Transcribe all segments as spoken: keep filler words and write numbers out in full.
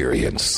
experience.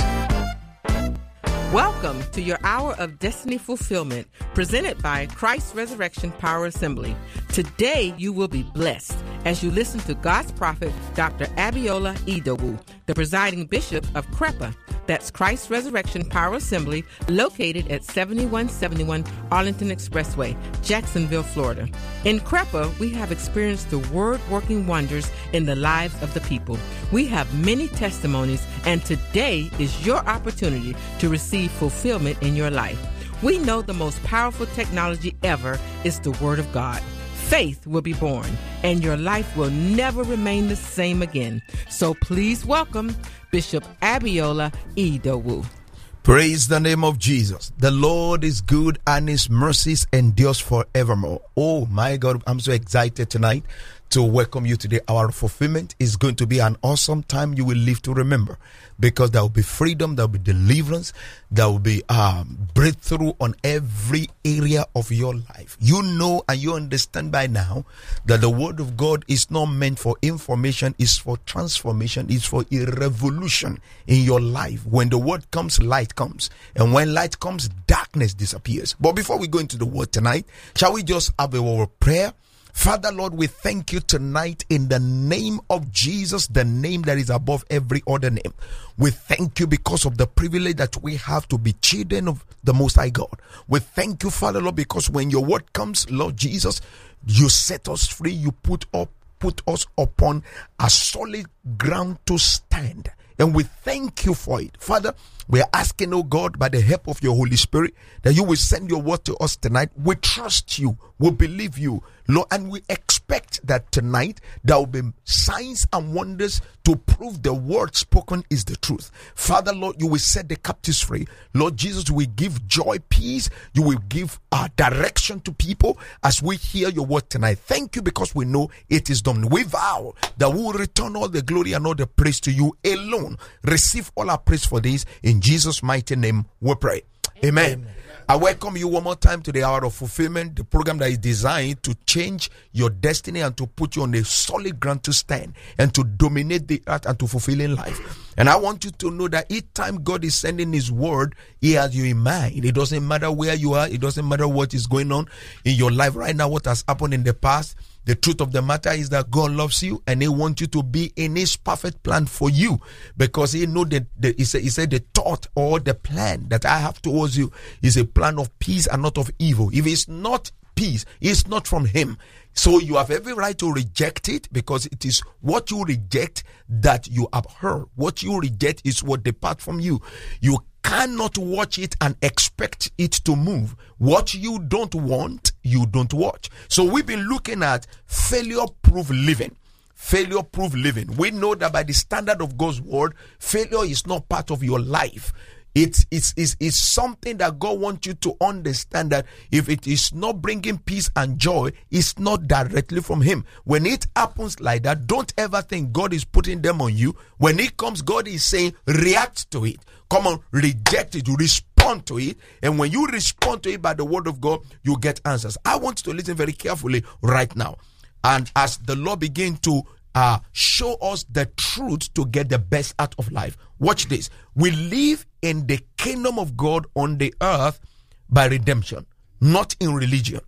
Welcome to your Hour of Destiny Fulfillment, presented by Christ Resurrection Power Assembly. Today, you will be blessed as you listen to God's prophet, Doctor Abiola Idowu, the presiding bishop of Crepa. That's Christ Resurrection Power Assembly, located at seventy-one seventy-one Arlington Expressway, Jacksonville, Florida. In Crepa, we have experienced the word-working wonders in the lives of the people. We have many testimonies, and today is your opportunity to receive fulfillment in your life. We know the most powerful technology ever is the Word of God. Faith will be born, and your life will never remain the same again. So please welcome Bishop Abiola Idowu. Praise the name of Jesus. The Lord is good and his mercies endures forevermore. Oh my God, I'm so excited tonight to welcome you to the Hour of Fulfillment. It's going to be an awesome time you will live to remember, because there will be freedom, there will be deliverance, there will be um, breakthrough on every area of your life. You know and you understand by now that the Word of God is not meant for information, it's for transformation, it's for a revolution in your life. When the Word comes, light comes. And when light comes, darkness disappears. But before we go into the Word tonight, shall we just have a word of prayer? Father, Lord, we thank you tonight in the name of Jesus, the name that is above every other name. We thank you because of the privilege that we have to be children of the Most High God. We thank you, Father, Lord, because when your word comes, Lord Jesus, you set us free, you put up, put us upon a solid ground to stand. And we thank you for it. Father, we are asking, oh God, by the help of your Holy Spirit, that you will send your word to us tonight. We trust you. We believe you, Lord, and we expect that tonight there will be signs and wonders to prove the word spoken is the truth. Father, Lord, you will set the captives free. Lord Jesus, we give joy, peace. You will give uh, direction to people as we hear your word tonight. Thank you, because we know it is done. We vow that we will return all the glory and all the praise to you alone. Receive all our praise for this. In Jesus' mighty name we pray. Amen. Amen. I welcome you one more time to the Hour of Fulfillment, the program that is designed to change your destiny and to put you on a solid ground to stand and to dominate the earth and to fulfill in life. And I want you to know that each time God is sending his word, he has you in mind. It doesn't matter where you are. It doesn't matter what is going on in your life right now, what has happened in the past. The truth of the matter is that God loves you and he wants you to be in his perfect plan for you, because he know that the, he, said, he said the thought or the plan that I have towards you is a plan of peace and not of evil. If it's not peace, it's not from him. So you have every right to reject it, because it is what you reject that you abhor. What you reject is what departs from you. You cannot watch it and expect it to move. What you don't want, you don't watch. So we've been looking at failure-proof living. Failure-proof living. We know that by the standard of God's word, failure is not part of your life. It's, it's, it's, it's something that God wants you to understand, that if it is not bringing peace and joy, it's not directly from him. When it happens like that, don't ever think God is putting them on you. When it comes, God is saying, react to it. Come on, reject it, respond to it. And when you respond to it by the word of God, you get answers. I want you to listen very carefully right now. And as the Lord begins to Uh, show us the truth to get the best out of life. Watch this. We live in the kingdom of God on the earth by redemption, not in religion.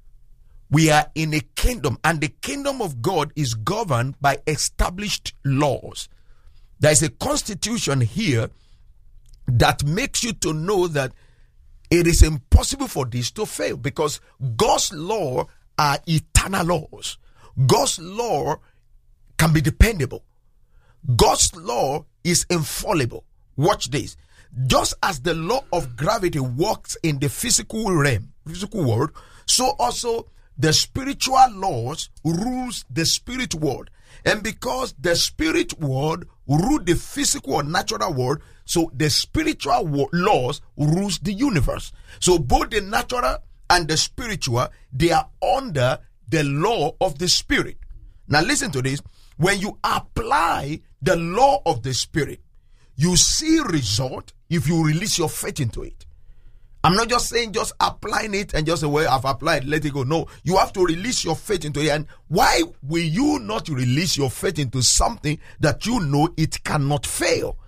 We are in a kingdom, and the kingdom of God is governed by established laws. There is a constitution here that makes you to know that it is impossible for this to fail, because God's law are eternal laws. God's law can be dependable. God's law is infallible. Watch this. Just as the law of gravity works in the physical realm, physical world, so also the spiritual laws rules the spirit world. And because the spirit world rules the physical or natural world, so the spiritual wo- laws rules the universe. So both the natural and the spiritual, they are under the law of the spirit. Now listen to this. When you apply the law of the spirit, you see result if you release your faith into it. I'm not just saying just applying it and just say, well, I've applied, let it go. No, you have to release your faith into it. And why will you not release your faith into something that you know it cannot fail?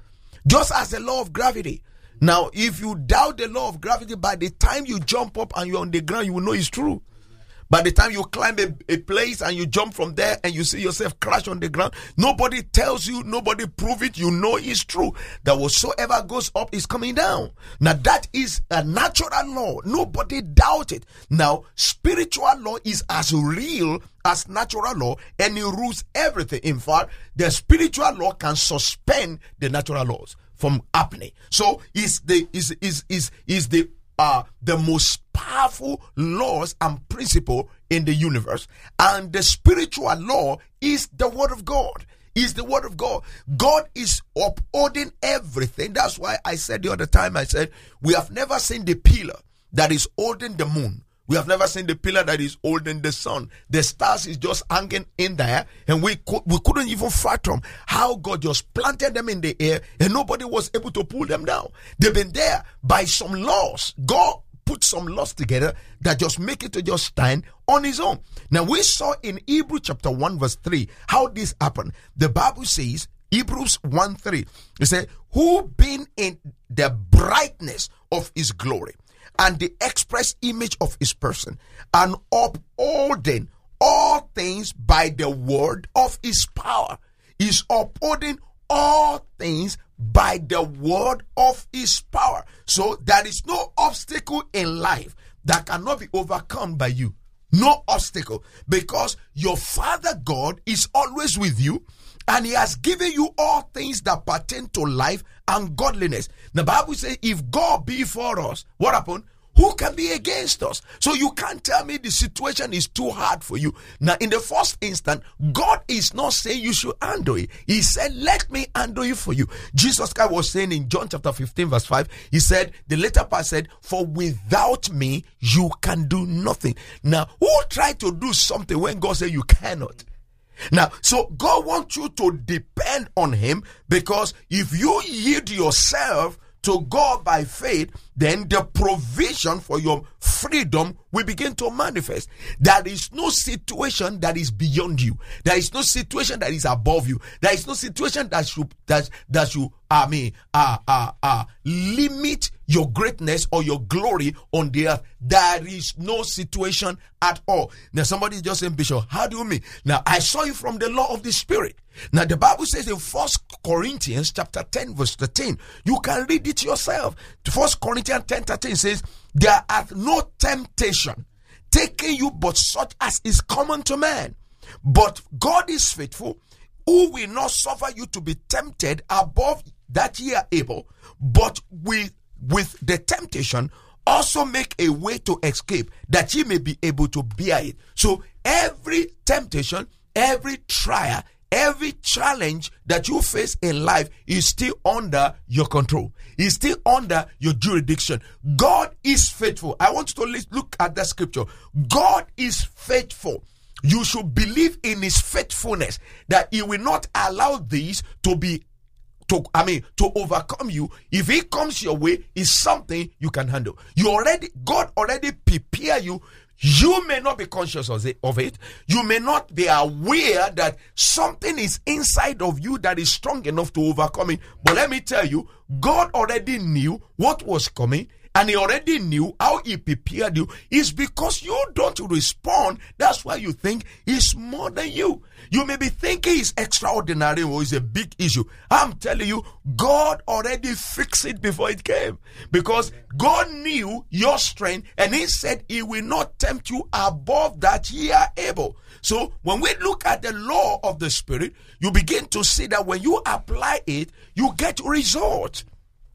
Just as the law of gravity. Now, if you doubt the law of gravity, by the time you jump up and you're on the ground, you will know it's true. By the time you climb a, a place and you jump from there and you see yourself crash on the ground, nobody tells you, nobody prove it, you know it's true. That whatsoever goes up is coming down. Now that is a natural law. Nobody doubt it. Now, spiritual law is as real as natural law, and it rules everything. In fact, the spiritual law can suspend the natural laws from happening. So is the is is is is the uh the most powerful laws and principle in the universe. And the spiritual law is the word of God. Is the word of God. God is upholding everything. That's why I said the other time, I said, we have never seen the pillar that is holding the moon. We have never seen the pillar that is holding the sun. The stars is just hanging in there, and we could, we couldn't even fathom how God just planted them in the air, and nobody was able to pull them down. They've been there by some laws. God put some laws together that just make it to just stand on his own. Now we saw in Hebrews chapter one verse three how this happened. The Bible says, Hebrews one three, it said, who being in the brightness of his glory and the express image of his person, and upholding all things by the word of his power, is upholding all things by the word of his power. So there is no obstacle in life that cannot be overcome by you. No obstacle, because your Father God is always with you, and he has given you all things that pertain to life and godliness. The Bible says, if God be for us, what happened? Who can be against us? So you can't tell me the situation is too hard for you. Now, in the first instant, God is not saying you should handle it. He said, let me handle it for you. Jesus Christ was saying in John chapter fifteen verse five, he said, the later part said, for without me, you can do nothing. Now, who tried to do something when God said you cannot? Now, so God wants you to depend on him, because if you yield yourself to God by faith, then the provision for your freedom will begin to manifest. There is no situation that is beyond you. There is no situation that is above you. There is no situation that should that that should I mean uh uh uh limit your greatness or your glory on the earth. There is no situation at all. Now somebody is just saying, Bishop, how do you mean? Now I saw you from the law of the Spirit. Now the Bible says in First Corinthians chapter ten verse thirteen, you can read it yourself. First Corinthians ten thirteen says, there hath no temptation taken you but such as is common to man. But God is faithful, who will not suffer you to be tempted above that ye are able, but with with the temptation also make a way to escape, that ye may be able to bear it. So every temptation, every trial, every challenge that you face in life is still under your control. Is still under your jurisdiction. God is faithful. I want you to look at that scripture. God is faithful. You should believe in his faithfulness, that he will not allow these to be to I mean to overcome you. If it comes your way, it's something you can handle. You already God already prepare you. You may not be conscious of it, of it. You may not be aware that something is inside of you that is strong enough to overcome it. But let me tell you, God already knew what was coming, and he already knew how he prepared you. It's because you don't respond. That's why you think he's more than you. You may be thinking it's extraordinary or it's a big issue. I'm telling you, God already fixed it before it came. Because God knew your strength, and he said he will not tempt you above that ye are able. So when we look at the law of the Spirit, you begin to see that when you apply it, you get results.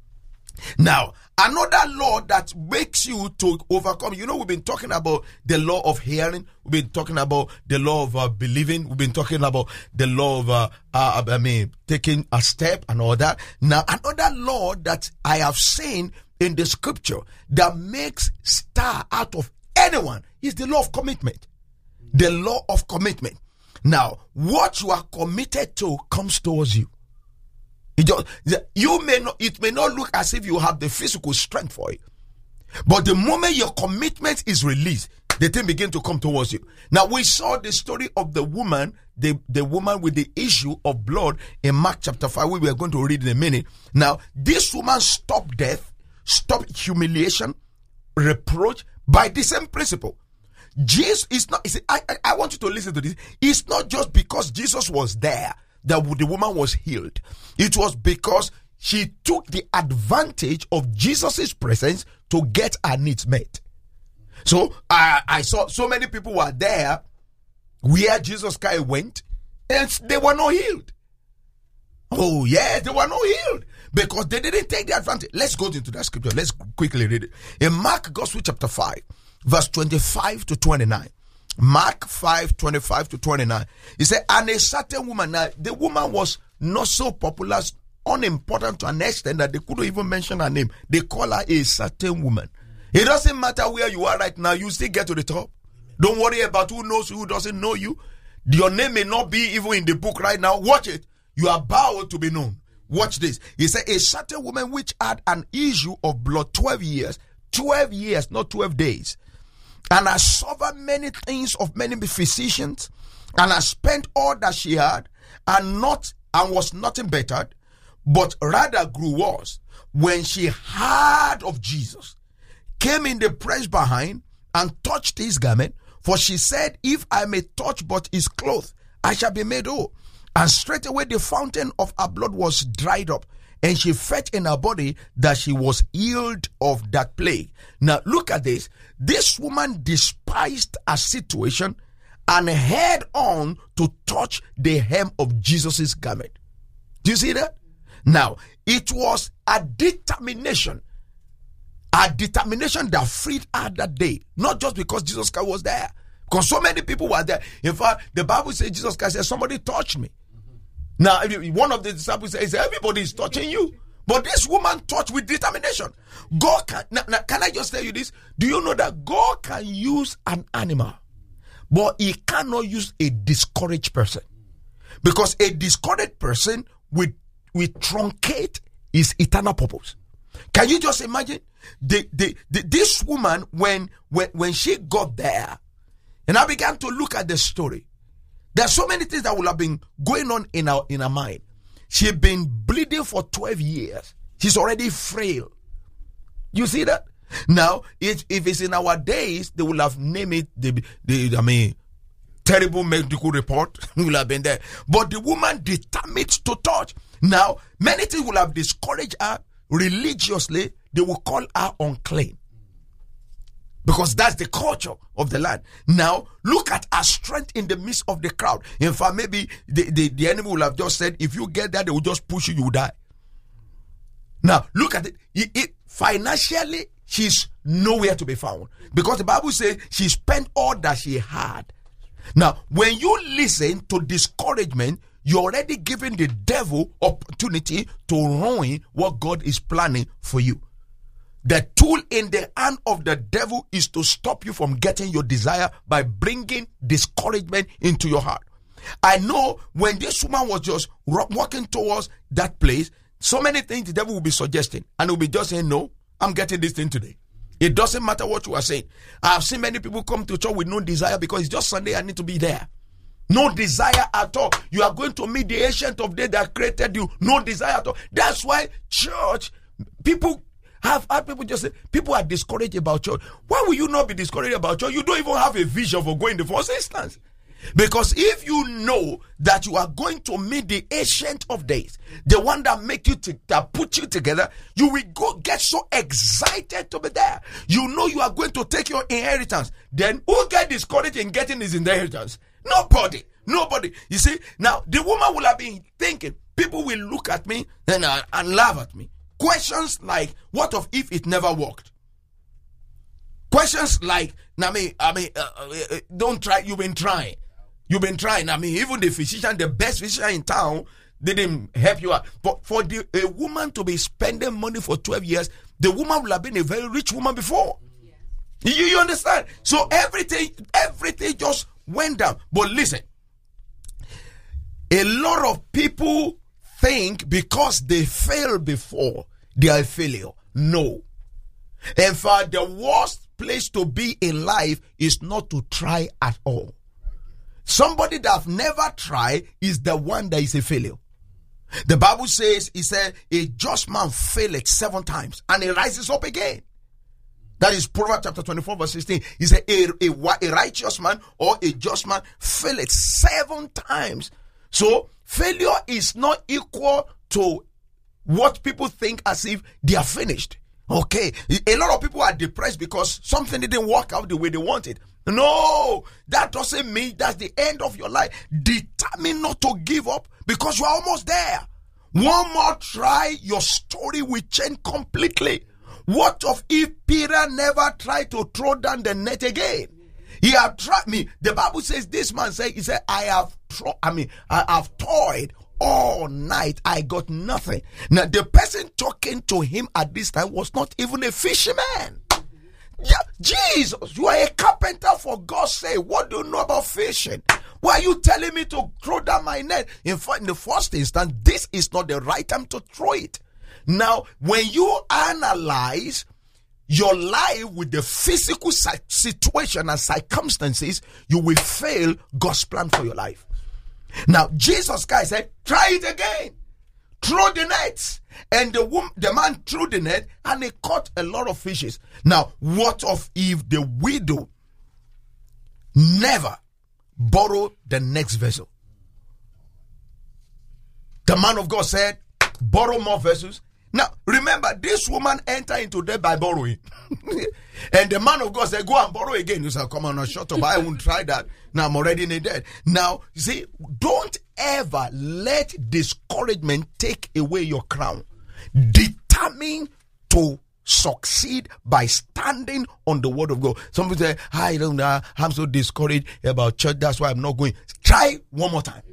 Now, another law that makes you to overcome, you know, we've been talking about the law of hearing, we've been talking about the law of uh, believing, we've been talking about the law of, uh, uh, I mean, taking a step and all that. Now, another law that I have seen in the scripture that makes star out of anyone is the law of commitment. The law of commitment. Now, what you are committed to comes towards you. It just, you may not, it may not look as if you have the physical strength for it. But the moment your commitment is released, the thing begin to come towards you. Now, we saw the story of the woman, the, the woman with the issue of blood in Mark chapter five, we are going to read in a minute. Now, this woman stopped death, stopped humiliation, reproach by the same principle. Jesus is not, see, I, I, I want you to listen to this. It's not just because Jesus was there that the woman was healed. It was because she took the advantage of Jesus' presence to get her needs met. So uh, I saw so many people were there where Jesus Christ went and they were not healed. Oh yeah, they were not healed because they didn't take the advantage. Let's go into that scripture. Let's quickly read it. In Mark Gospel chapter five, verse twenty-five to twenty-nine. Mark five, twenty-five to twenty-nine. He said, and a certain woman, now the woman was not so popular, unimportant to an extent that they couldn't even mention her name. They call her a certain woman. It doesn't matter where you are right now, you still get to the top. Don't worry about who knows you, who doesn't know you. Your name may not be even in the book right now. Watch it. You are bound to be known. Watch this. He said, a certain woman which had an issue of blood twelve years. twelve years, not twelve days. And has suffered many things of many physicians, and has spent all that she had, and not and was nothing bettered, but rather grew worse. When she heard of Jesus, came in the press behind, and touched his garment, for she said, if I may touch but his clothes, I shall be made whole. And straightway the fountain of her blood was dried up, and she felt in her body that she was healed of that plague. Now look at this. This woman despised her situation and held on to touch the hem of Jesus' garment. Do you see that? Now, it was a determination, a determination that freed her that day. Not just because Jesus Christ was there. Because so many people were there. In fact, the Bible says Jesus Christ said, somebody touched me. Now, one of the disciples says, everybody is touching you. But this woman touched with determination. God can, now, now, can I just tell you this? Do you know that God can use an animal, but he cannot use a discouraged person? Because a discouraged person will, will truncate his eternal purpose. Can you just imagine? The, the, the, this woman, when, when, when she got there, and I began to look at the story, there are so many things that will have been going on in her, in her mind. She's been bleeding for twelve years. She's already frail. You see that? Now, if, if it's in our days, they will have named it, the, the I mean, terrible medical report will have been there. But the woman determined to touch. Now, many things will have discouraged her religiously. They will call her unclean. Because that's the culture of the land. Now, look at her strength in the midst of the crowd. In fact, maybe the, the, the enemy will have just said, if you get there, they will just push you, you will die. Now, look at it. it, it financially, she's nowhere to be found. Because the Bible says she spent all that she had. Now, when you listen to discouragement, you're already giving the devil opportunity to ruin what God is planning for you. The tool in the hand of the devil is to stop you from getting your desire by bringing discouragement into your heart. I know when this woman was just walking towards that place, so many things the devil will be suggesting, and will be just saying, no, I'm getting this thing today. It doesn't matter what you are saying. I've seen many people come to church with no desire because it's just Sunday, I need to be there. No desire at all. You are going to meet the ancient of days that created you. No desire at all. That's why church, people have had people just say, people are discouraged about church. Why will you not be discouraged about church? You don't even have a vision for going in the first instance. Because if you know that you are going to meet the ancient of days, the one that make you to, that put you together, you will go get so excited to be there. You know you are going to take your inheritance. Then who get discouraged in getting his inheritance? Nobody. Nobody. You see, now the woman will have been thinking, people will look at me and, uh, and laugh at me. Questions like, what of if it never worked? Questions like, I mean, I mean, uh, uh, don't try, you've been trying. You've been trying. I mean, even the physician, the best physician in town, didn't help you out. But for the, a woman to be spending money for twelve years, the woman will have been a very rich woman before. Yeah. You, you understand? So everything, everything just went down. But listen, a lot of people think because they failed before, they are a failure. No. In fact, the worst place to be in life is not to try at all. Somebody that have never tried is the one that is a failure. The Bible says, he said, a just man faileth seven times and he rises up again. That is Proverbs chapter twenty-four verse sixteen. He said, a, a, a righteous man or a just man faileth seven times. So failure is not equal to what people think as if they are finished. Okay, a lot of people are depressed because something didn't work out the way they wanted. No, that doesn't mean that's the end of your life. Determine not to give up because you are almost there. One more try, your story will change completely. What of if Peter never tried to throw down the net again? He had tried me. The Bible says this man said, he said, I have, tro- I mean, I have toiled all night. I got nothing. Now, the person talking to him at this time was not even a fisherman. Yeah, Jesus, you are a carpenter for God's sake. What do you know about fishing? Why are you telling me to throw down my net? In fact, in the first instance, this is not the right time to throw it. Now, when you analyze your life with the physical situation and circumstances, you will fail God's plan for your life. Now, Jesus Christ said, try it again. Throw the nets. And the woman, the man threw the net and he caught a lot of fishes. Now, what of if the widow never borrowed the next vessel? The man of God said, borrow more vessels. Now, remember, this woman entered into debt by borrowing. And the man of God said, go and borrow again. You said, come on, shut up. I won't try that. Now I'm already in debt. Now, you see, don't ever let discouragement take away your crown. Determine to succeed by standing on the word of God. Some people say, I don't know, I'm so discouraged about church. That's why I'm not going. Try one more time.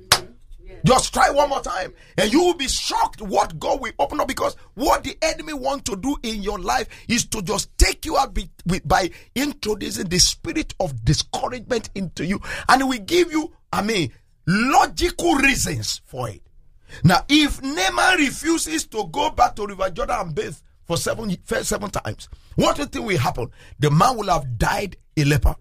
Just try one more time and you will be shocked what God will open up, because what the enemy wants to do in your life is to just take you out by introducing the spirit of discouragement into you, and it will give you, I mean, logical reasons for it. Now, if Naaman refuses to go back to River Jordan and bathe for seven, seven times, what do you think will happen? The man will have died a leper.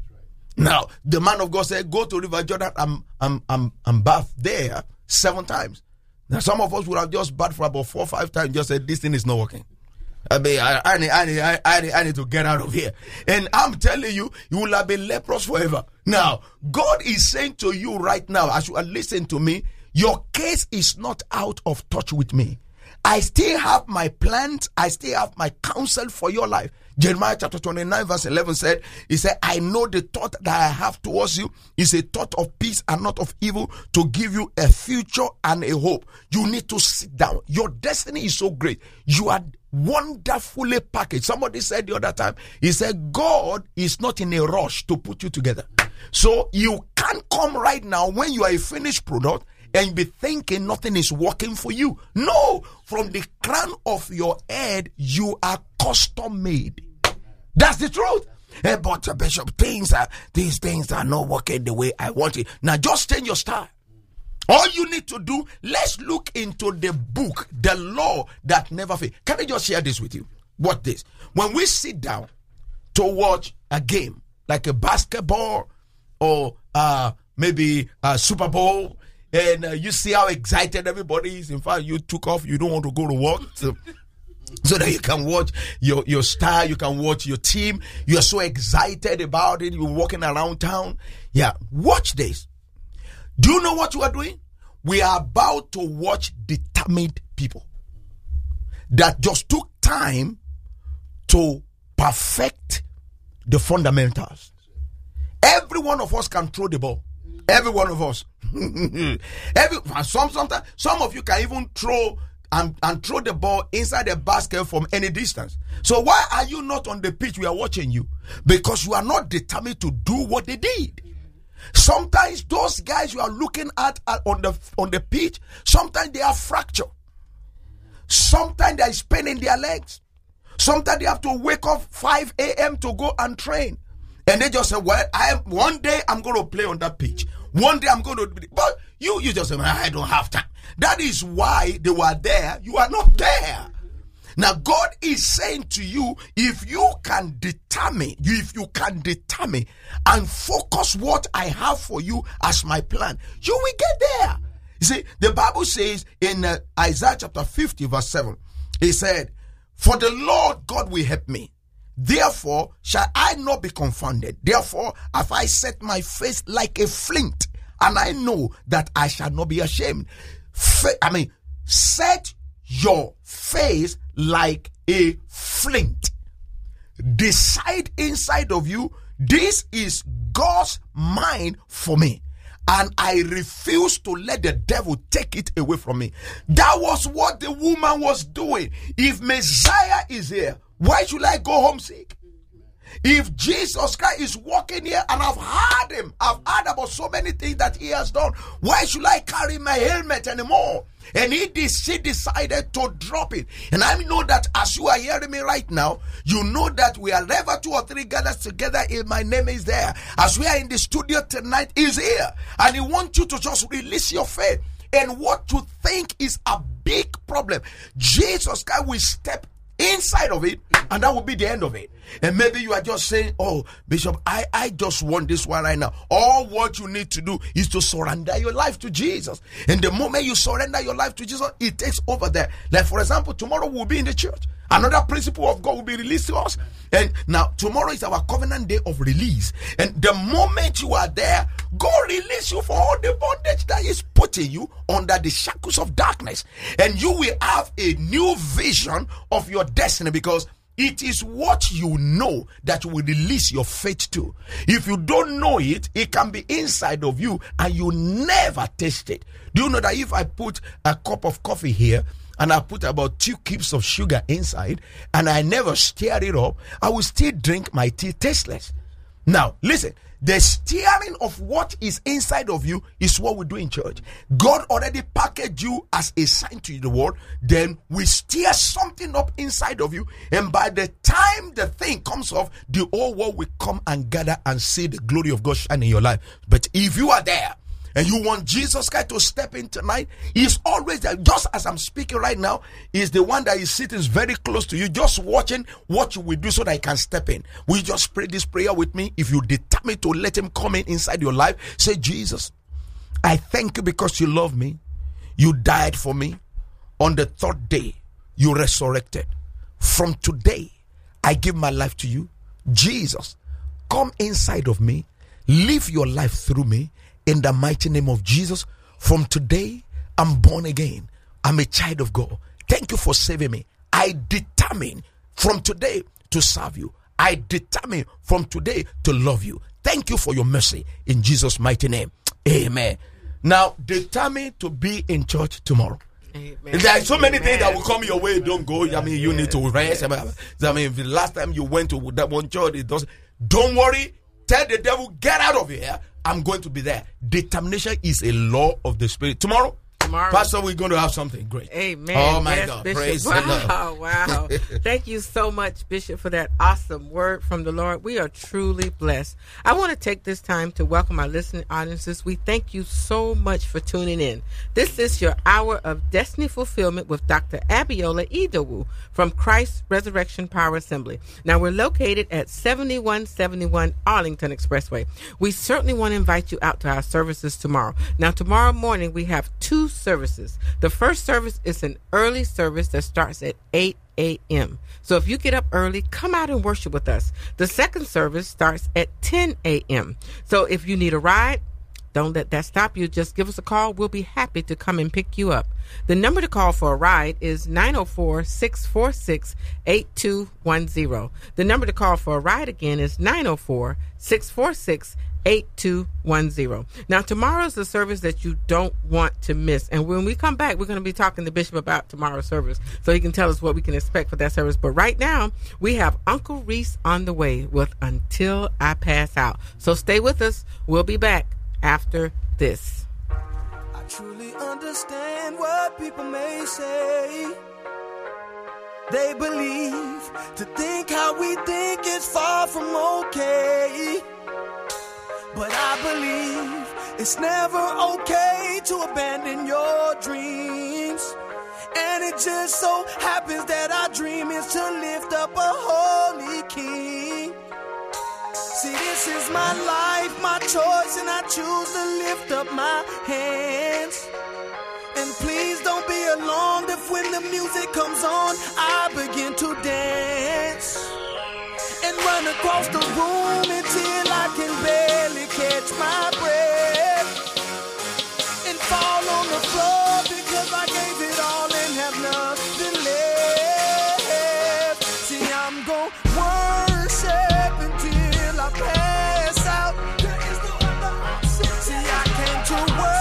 Now, the man of God said, go to River Jordan and, and, and, and bath there seven times. Now, some of us would have just bathed for about four or five times, just said, this thing is not working. I mean, I, I, need, I, need, I, need, I need to get out of here. And I'm telling you, you will have been leprous forever. Now, God is saying to you right now, as you are listening to me, your case is not out of touch with me. I still have my plans. I still have my counsel for your life. Jeremiah chapter twenty-nine verse eleven said, he said, I know the thought that I have towards you is a thought of peace and not of evil, to give you a future and a hope. You need to sit down. Your destiny is so great. You are wonderfully packaged. Somebody said the other time, he said, God is not in a rush to put you together. So you can't come right now when you are a finished product and be thinking nothing is working for you. No, from the crown of your head, you are custom made. That's the truth. Hey, but uh, Bishop, things are, these things are not working the way I want it. Now just change your style. All you need to do, let's look into the book, the law that never fails. Can I just share this with you? Watch this. When we sit down to watch a game, like a basketball or uh, maybe a Super Bowl, and uh, you see how excited everybody is. In fact, you took off, you don't want to go to work. So, so that you can watch your, your star, you can watch your team. You are so excited about it. You're walking around town. Yeah, watch this. Do you know what you are doing? We are about to watch determined people that just took time to perfect the fundamentals. Every one of us can throw the ball. Every one of us. Every some sometimes some of you can even throw and, and throw the ball inside the basket from any distance. So why are you not on the pitch? We are watching you because you are not determined to do what they did. Sometimes those guys you are looking at, at on the on the pitch, sometimes they are fractured. Sometimes they are spinning their legs. Sometimes they have to wake up five a.m. to go and train. And they just say, well, I am, one day I'm going to play on that pitch. One day I'm going to, but you, you just say, I don't have time. That is why they were there. You are not there. Now, God is saying to you, if you can determine, if you can determine and focus what I have for you as my plan, you will get there. You see, the Bible says in uh, Isaiah chapter fifty verse seven, he said, for the Lord God will help me. Therefore shall I not be confounded. Therefore have I set my face like a flint, and I know that I shall not be ashamed. Fa- I mean, set your face like a flint. Decide inside of you, this is God's mind for me, and I refuse to let the devil take it away from me. That was what the woman was doing. If Messiah is here, why should I go home sick? If Jesus Christ is walking here and I've heard him, I've heard about so many things that he has done, why should I carry my helmet anymore? And he did, she decided to drop it. And I know that as you are hearing me right now, you know that we are ever two or three gathered together, my name is there. As we are in the studio tonight, he's here. And he wants you to just release your faith. And what you think is a big problem, Jesus Christ will step inside of it, and that will be the end of it. And maybe you are just saying, oh, Bishop, I, I just want this one right now. All what you need to do is to surrender your life to Jesus. And the moment you surrender your life to Jesus, it takes over there. Like, for example, tomorrow we'll be in the church. Another principle of God will be released to us. And now tomorrow is our covenant day of release. And the moment you are there, God release you for all the bondage that is putting you under the shackles of darkness. And you will have a new vision of your destiny, because it is what you know that you will release your faith to. If you don't know it, it can be inside of you and you never taste it. Do you know that if I put a cup of coffee here and I put about two cubes of sugar inside and I never stir it up, I will still drink my tea tasteless? Now, listen. The steering of what is inside of you is what we do in church. God already packaged you as a sign to the world. Then we steer something up inside of you. And by the time the thing comes off, the whole world will come and gather and see the glory of God shine in your life. But if you are there and you want Jesus Christ to step in tonight, he's always there. Just as I'm speaking right now, he's the one that is sitting very close to you, just watching what you will do so that he can step in. Will you just pray this prayer with me? If you determine to let him come in inside your life, say, Jesus, I thank you because you love me. You died for me. On the third day, you resurrected. From today, I give my life to you. Jesus, come inside of me. Live your life through me. In the mighty name of Jesus, from today, I'm born again. I'm a child of God. Thank you for saving me. I determine from today to serve you. I determine from today to love you. Thank you for your mercy. In Jesus' mighty name, amen. Now, determine to be in church tomorrow. Amen. There are so many Amen. Things that will come your way. Don't go. I mean, you yes. need to rest. I mean, the last time you went to that one church, it doesn't. Don't worry. Tell the devil, get out of here. I'm going to be there. Determination is a law of the Spirit. Tomorrow, Tomorrow, Pastor, we're going to have something great. Amen. Oh, my yes, God. Bishop. Praise wow, the Lord. Wow, wow. Thank you so much, Bishop, for that awesome word from the Lord. We are truly blessed. I want to take this time to welcome our listening audiences. We thank you so much for tuning in. This is your hour of destiny fulfillment with Doctor Abiola Idowu from Christ Resurrection Power Assembly. Now, we're located at seventy-one seventy-one Arlington Expressway. We certainly want to invite you out to our services tomorrow. Now, tomorrow morning, we have two services. The first service is an early service that starts at eight a.m. So if you get up early, come out and worship with us. The second service starts at ten a.m. So if you need a ride, don't let that stop you. Just give us a call. We'll be happy to come and pick you up. The number to call for a ride is nine oh four, six four six, eight two one zero. The number to call for a ride again is nine oh four, six four six, eight two one zero. Now, tomorrow's the service that you don't want to miss. And when we come back, we're going to be talking to Bishop about tomorrow's service so he can tell us what we can expect for that service. But right now, we have Uncle Reese on the way with Until I Pass Out. So stay with us. We'll be back after this. I truly understand what people may say. They believe to think how we think is far from okay. But I believe it's never okay to abandon your dreams. And it just so happens that our dream is to lift up a holy king. See, this is my life, my choice, and I choose to lift up my hands. And please don't be alarmed if when the music comes on, I begin to dance and run across the room until I can barely catch my breath and fall on the floor because I gave it all and have nothing left. See, I'm gon' worship until I pass out. There is no other option. See, I came to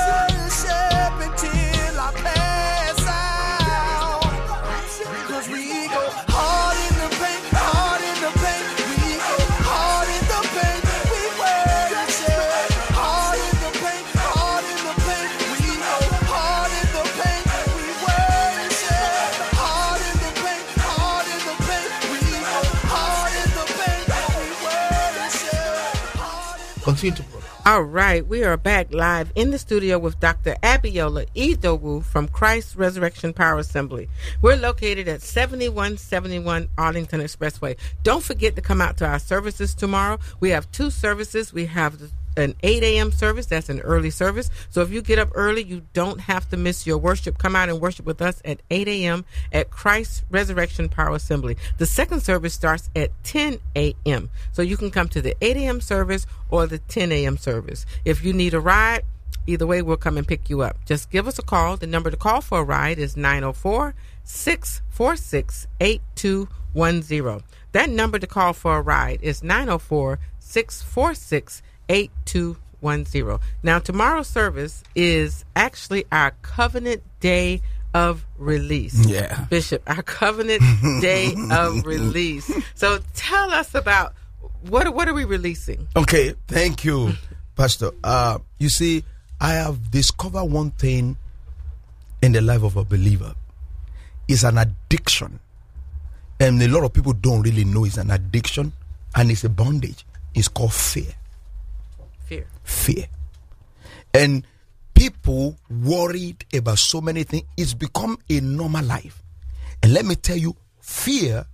worship until I pass out. Cause we go hard in the paint, hard in the paint. We go hard in the paint. We worship. Hard in the paint, hard in the paint. We go hard in the paint. We worship. Hard in the paint, hard in the paint. We go hard in the paint. We worship. Hard in the Continue to pray. All right, we are back live in the studio with Doctor Abiola Idowu from Christ Resurrection Power Assembly. We're located at seventy-one seventy-one Arlington Expressway. Don't forget to come out to our services tomorrow. We have two services. We have an eight a.m. service. That's an early service. So if you get up early, you don't have to miss your worship. Come out and worship with us at eight a.m. at Christ Resurrection Power Assembly. The second service starts at ten a.m. So you can come to the eight a.m. service or the ten a.m. service. If you need a ride, either way, we'll come and pick you up. Just give us a call. The number to call for a ride is nine oh four, six four six, eight two one zero. That number to call for a ride is nine oh four, six four six, eight two one zero. Now, tomorrow's service is actually our Covenant Day of Release. Yeah. Bishop, our Covenant Day of Release. So tell us about what what are we releasing? Okay, thank you, Pastor. Uh, you see, I have discovered one thing in the life of a believer. It's an addiction. And a lot of people don't really know it's an addiction and it's a bondage. It's called fear. Fear. Fear. And people worried about so many things. It's become a normal life. And let me tell you, fear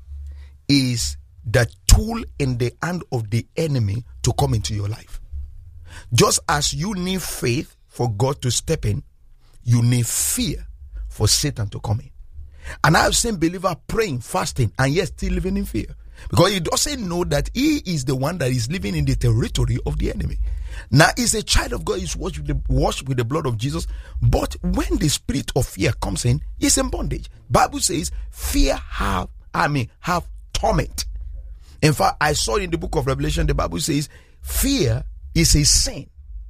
is the tool in the hand of the enemy to come into your life. Just as you need faith for God to step in, you need fear for Satan to come in. And I've seen believers praying, fasting, and yet still living in fear. Because he doesn't know that he is the one that is living in the territory of the enemy. Now, he's a child of God, he's washed with, the, washed with the blood of Jesus. But when the spirit of fear comes in, he's in bondage. Bible says, fear have, I mean, have torment. In fact, I saw in the book of Revelation, the Bible says, fear is a sin.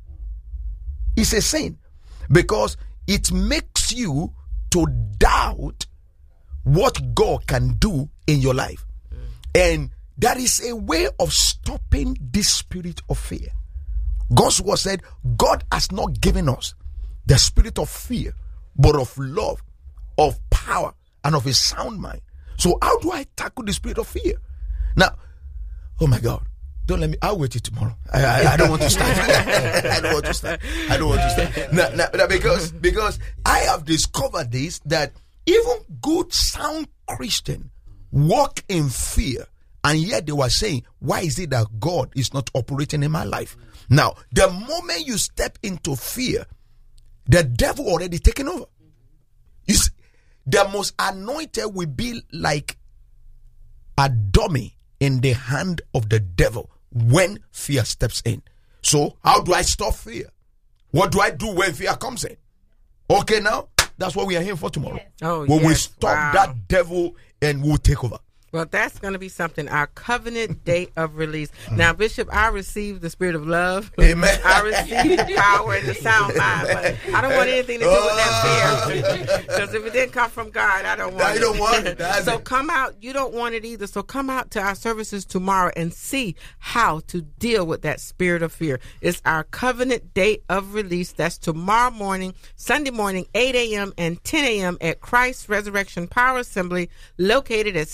It's a sin. Because it makes you to doubt what God can do in your life. And that is a way of stopping this spirit of fear. God's word said, God has not given us the spirit of fear, but of love, of power, and of a sound mind. So how do I tackle the spirit of fear? Now, oh my God, don't let me, I'll wait till tomorrow. I, I, I don't want to start. I don't want to start. I don't want to start. Now, now, now, because, because I have discovered this, that even good, sound Christian walk in fear, and yet they were saying, why is it that God is not operating in my life? Now, the moment you step into fear, the devil already taken over. You see, the most anointed will be like a dummy in the hand of the devil when fear steps in. So, how do I stop fear? What do I do when fear comes in? Okay, now, that's what we are here for tomorrow. Yes. Oh, when yes. we stop Wow. that devil and we'll take over. Well, that's going to be something, our Covenant Day of Release. Now, Bishop, I received the spirit of love. Amen. I received the power and the sound mind, but I don't want anything to do with that fear. Because if it didn't come from God, I don't want No, it. you don't want it. That's So it. come out. You don't want it either. So come out to our services tomorrow and see how to deal with that spirit of fear. It's our Covenant Day of Release. That's tomorrow morning, Sunday morning, eight a.m. and ten a.m. at Christ Resurrection Power Assembly, located at seventy-one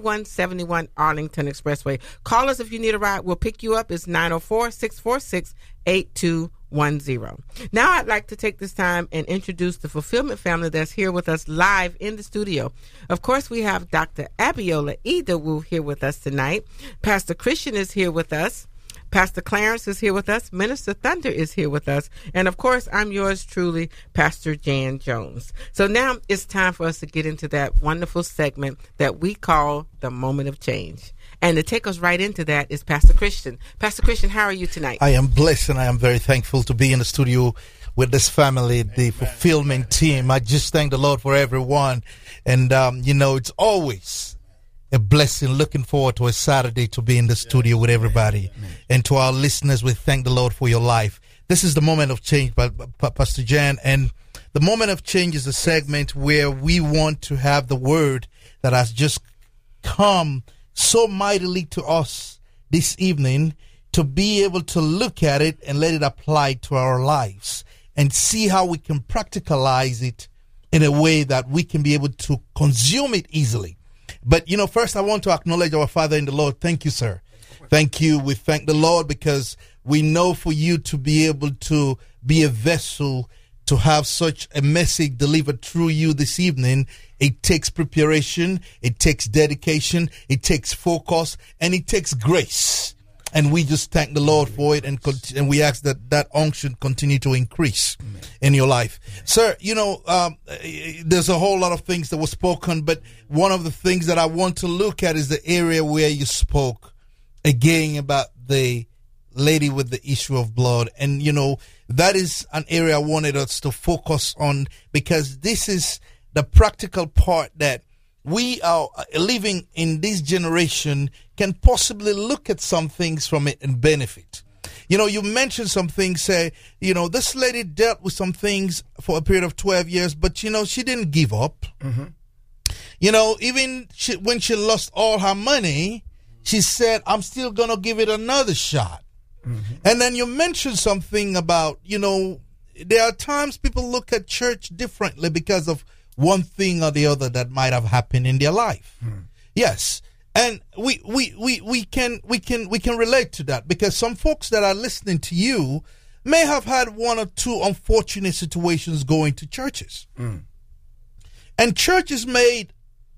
twenty-one seventy-one Arlington Expressway. Call us if you need a ride. We'll pick you up. It's nine oh four, six four six, eight two one zero. Now I'd like to take this time and introduce the Fulfillment family that's here with us live in the studio. Of course, we have Doctor Abiola Idowu here with us tonight. Pastor Christian is here with us. Pastor Clarence is here with us. Minister Thunder is here with us. And, of course, I'm yours truly, Pastor Jan Jones. So now it's time for us to get into that wonderful segment that we call the Moment of Change. And to take us right into that is Pastor Christian. Pastor Christian, how are you tonight? I am blessed and I am very thankful to be in the studio with this family, the Fulfillment team. I just thank the Lord for everyone. And, um, you know, it's always a blessing. Looking forward to a Saturday to be in the studio with everybody. And to our listeners, we thank the Lord for your life. This is the Moment of Change by, by Pastor Jan. And the Moment of Change is a segment where we want to have the word that has just come so mightily to us this evening, to be able to look at it and let it apply to our lives and see how we can practicalize it in a way that we can be able to consume it easily. But, you know, first I want to acknowledge our Father in the Lord. Thank you, sir. Thank you. We thank the Lord because we know for you to be able to be a vessel to have such a message delivered through you this evening. It takes preparation, it takes dedication, it takes focus, and it takes grace. And we just thank the Lord for it, and and we ask that that unction continue to increase in your life. Sir, you know, um, there's a whole lot of things that were spoken, but one of the things that I want to look at is the area where you spoke again about the lady with the issue of blood. And, you know, that is an area I wanted us to focus on, because this is the practical part that we are living in this generation can possibly look at some things from it and benefit. You know, you mentioned some things, say, you know, this lady dealt with some things for a period of twelve years, but, you know, she didn't give up. Mm-hmm. You know, even she, when she lost all her money, she said, I'm still going to give it another shot. Mm-hmm. And then you mentioned something about, you know, there are times people look at church differently because of one thing or the other that might have happened in their life. Mm. Yes. And we, we, we, we can, we can, we can relate to that, because some folks that are listening to you may have had one or two unfortunate situations going to churches. Mm. And church is made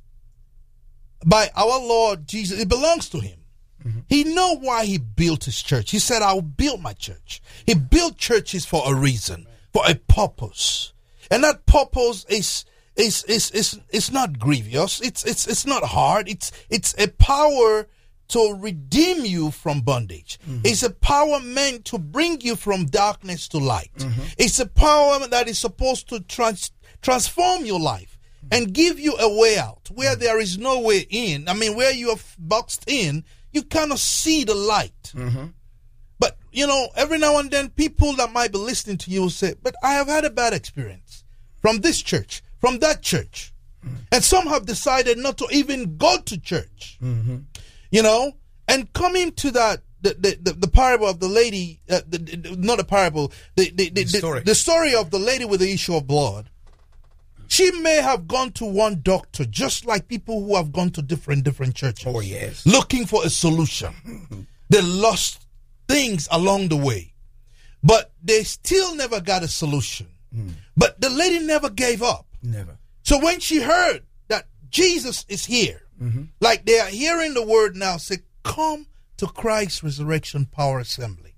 by our Lord Jesus. It belongs to him. Mm-hmm. He know why he built his church. He said, I'll build my church. He built churches for a reason, for a purpose. And that purpose is is is is is not grievous. It's it's it's not hard. It's it's a power to redeem you from bondage. Mm-hmm. It's a power meant to bring you from darkness to light. Mm-hmm. It's a power that is supposed to trans- transform your life and give you a way out where mm-hmm. there is no way in. I mean, where you are boxed in, you cannot see the light. Mm-hmm. But, you know, every now and then people that might be listening to you will say, but I have had a bad experience from this church, from that church. Mm-hmm. And some have decided not to even go to church. Mm-hmm. You know, and coming to that, the the, the, the parable of the lady, uh, the, the, not a parable, the the, the, the, story. the story of the lady with the issue of blood. She may have gone to one doctor, just like people who have gone to different different churches. Oh, yes. Looking for a solution. They lost things along the way, but they still never got a solution. Mm. But the lady never gave up. Never. So when she heard that Jesus is here, mm-hmm. like they are hearing the word now, say, come to Christ Resurrection Power Assembly.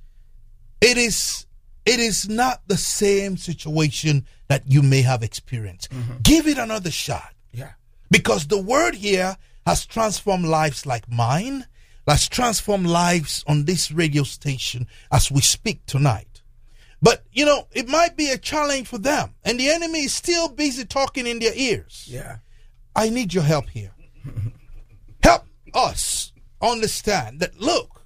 It is, it is not the same situation that you may have experienced. Mm-hmm. Give it another shot. Yeah. Because the word here has transformed lives like mine, has transformed lives on this radio station as we speak tonight. But, you know, it might be a challenge for them. And the enemy is still busy talking in their ears. Yeah. I need your help here. Help us understand that, look,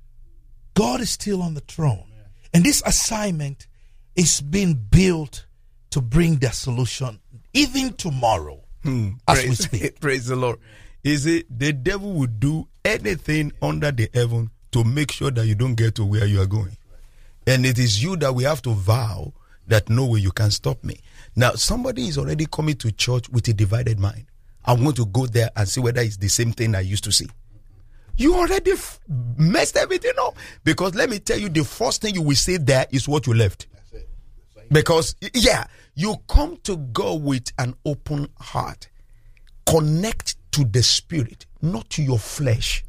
God is still on the throne. And this assignment is being built to bring their solution even tomorrow hmm. as praise, we speak. Praise the Lord. Is it the devil will do anything under the heaven to make sure that you don't get to where you are going? And it is you that we have to vow that no way you can stop me. Now, somebody is already coming to church with a divided mind. I'm going to go there and see whether it's the same thing I used to see. You already f- messed everything up. Because let me tell you, the first thing you will see there is what you left. That's it. Because, yeah, you come to God with an open heart. Connect to the Spirit, not to your flesh.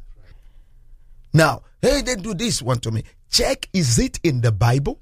Now, hey, they do this one to me. Check, is it in the Bible?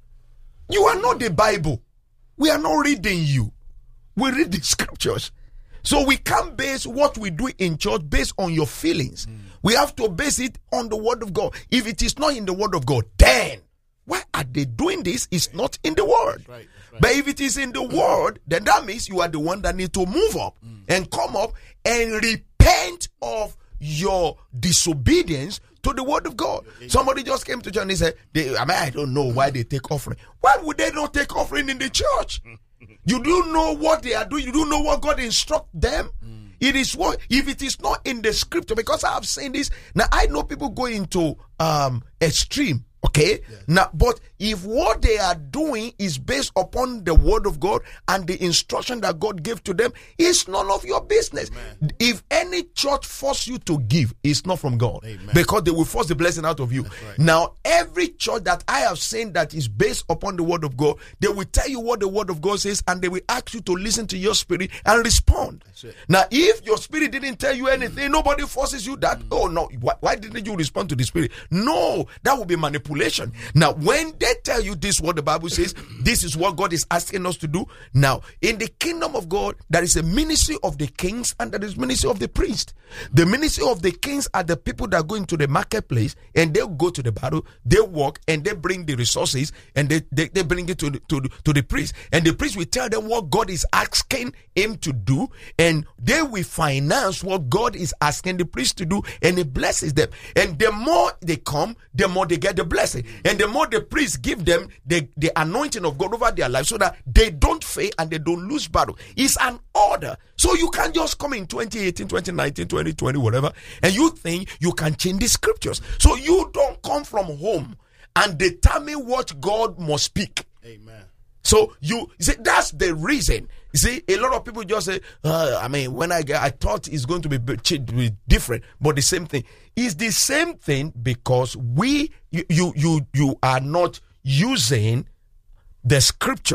You are not the Bible. We are not reading you. We read the scriptures. So we can't base what we do in church based on your feelings. Mm. We have to base it on the word of God. If it is not in the word of God, then why are they doing this? It's not in the word. That's right, that's right. But if it is in the word, then that means you are the one that need to move up mm. and come up and repent of your disobedience to the word of God. Somebody just came to church and he said, they, I mean, I don't know why they take offering. Why would they not take offering in the church? You do know what they are doing. You do know what God instruct them. Mm. It is what, if it is not in the scripture, because I have seen this. Now, I know people go into um, extreme. Okay, yeah. Now, but if what they are doing is based upon the word of God and the instruction that God gave to them, it's none of your business. Amen. If any church force you to give, it's not from God. Amen. Because they will force the blessing out of you. Right. Now, every church that I have seen that is based upon the word of God, they will tell you what the word of God says and they will ask you to listen to your spirit and respond. Now, if your spirit didn't tell you anything, mm. nobody forces you that, mm. oh no, why, why didn't you respond to the spirit? No, that would be manipulation. Now, when they tell you this, what the Bible says, this is what God is asking us to do. Now, in the kingdom of God, there is a ministry of the kings and there is ministry of the priest. The ministry of the kings are the people that go into the marketplace and they go to the battle, they walk and they bring the resources and they, they, they bring it to the, to, the, to the priest. And the priest will tell them what God is asking him to do and they will finance what God is asking the priest to do and he blesses them. And the more they come, the more they get the blessing. And the more the priest give them the, the anointing of God over their life so that they don't fail and they don't lose battle. It's an order. So you can't just come in twenty eighteen, twenty nineteen, twenty twenty, whatever, and you think you can change the scriptures. So you don't come from home and determine what God must speak. Amen. So you, you see, that's the reason. You see, a lot of people just say, uh, I mean, when I get, I thought it's going to be, be different, but the same thing. It's the same thing because we, you, you, you, you are not using the scripture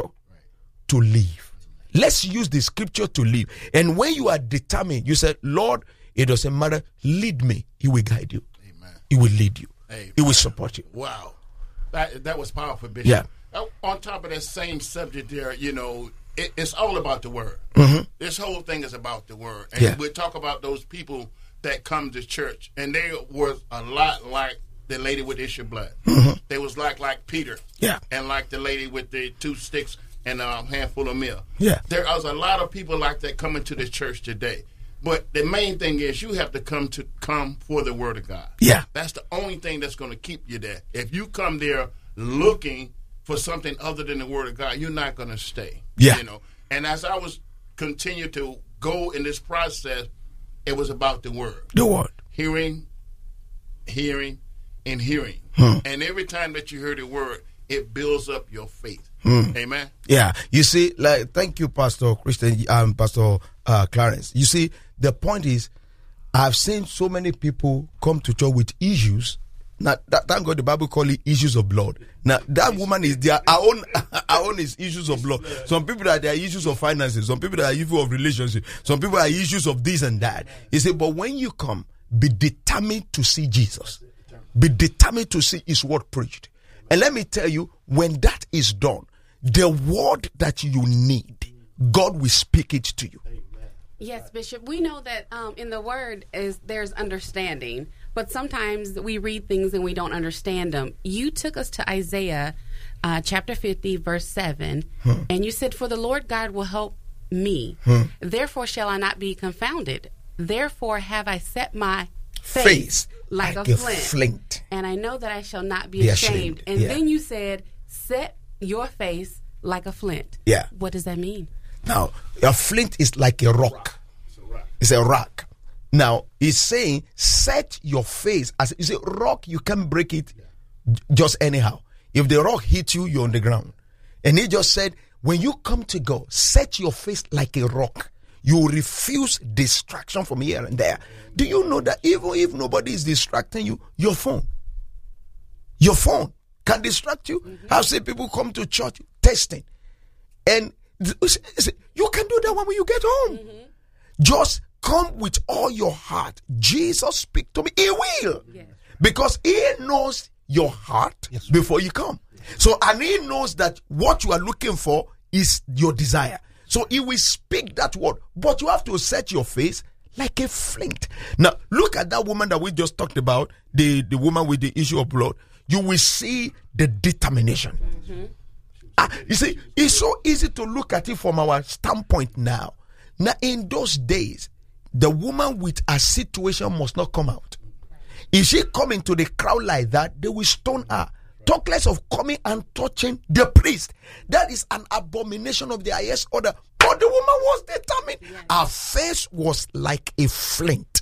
to live. Let's use the scripture to live. And when you are determined, you say, Lord, it doesn't matter, lead me. He will guide you. Amen. He will lead you. Amen. He will support you. Wow. That, that was powerful, Bishop. Yeah. On top of that same subject there, you know, it, it's all about the word. Mm-hmm. This whole thing is about the word. And yeah. we talk about those people that come to church, and they were a lot like the lady with the issue of blood. Mm-hmm. They was like like Peter, yeah, and like the lady with the two sticks and a handful of meal. Yeah, there was a lot of people like that coming to the church today. But the main thing is you have to come to come for the word of God. Yeah, that's the only thing that's going to keep you there. If you come there looking for something other than the word of God, you're not going to stay. Yeah. You know, and as I was continue to go in this process, it was about the word. The word. Hearing, hearing, and hearing. Hmm. And every time that you hear the word, it builds up your faith. Hmm. Amen. Yeah. You see, like, thank you, Pastor Christian, um, Pastor uh, Clarence. You see, the point is, I've seen so many people come to church with issues. Now, that, thank God the Bible call it issues of blood. Now, that woman is there, our own, our own is issues of blood. Some people that there are issues of finances. Some people that are issues of relationship. Some people are issues of this and that. He said, but when you come, be determined to see Jesus. Be determined to see his word preached. And let me tell you, when that is done, the word that you need, God will speak it to you. Yes, Bishop. We know that um, in the word is there's understanding, but sometimes we read things and we don't understand them. You took us to Isaiah uh, chapter fifty, verse seven, hmm. and you said, "For the Lord God will help me. Hmm. Therefore shall I not be confounded. Therefore have I set my face, face like, like a, a flint, flint, and I know that I shall not be, be ashamed. ashamed." And yeah. then you said, "Set your face like a flint." Yeah. What does that mean? Now, a flint is like a rock. It's a rock. It's a rock. Now, he's saying, set your face as you say, rock, you can't break it yeah. just anyhow. If the rock hits you, you're on the ground. And he just said, when you come to God, set your face like a rock. You refuse distraction from here and there. Do you know that even if nobody is distracting you, your phone, your phone can distract you? Mm-hmm. I've seen people come to church testing, and you can do that when you get home. Mm-hmm. Just come with all your heart. Jesus speak to me. He will. Yes. Because he knows your heart yes, before you come. So, and he knows that what you are looking for is your desire. So he will speak that word. But you have to set your face like a flint. Now, look at that woman that we just talked about, the, the woman with the issue of blood. You will see the determination. Mm-hmm. Ah, you see, it's so easy to look at it from our standpoint now. Now, in those days, the woman with a situation must not come out. If she come into the crowd like that, they will stone her. Talk less of coming and touching the priest. That is an abomination of the highest order. But the woman was determined. Yes. Her face was like a flint.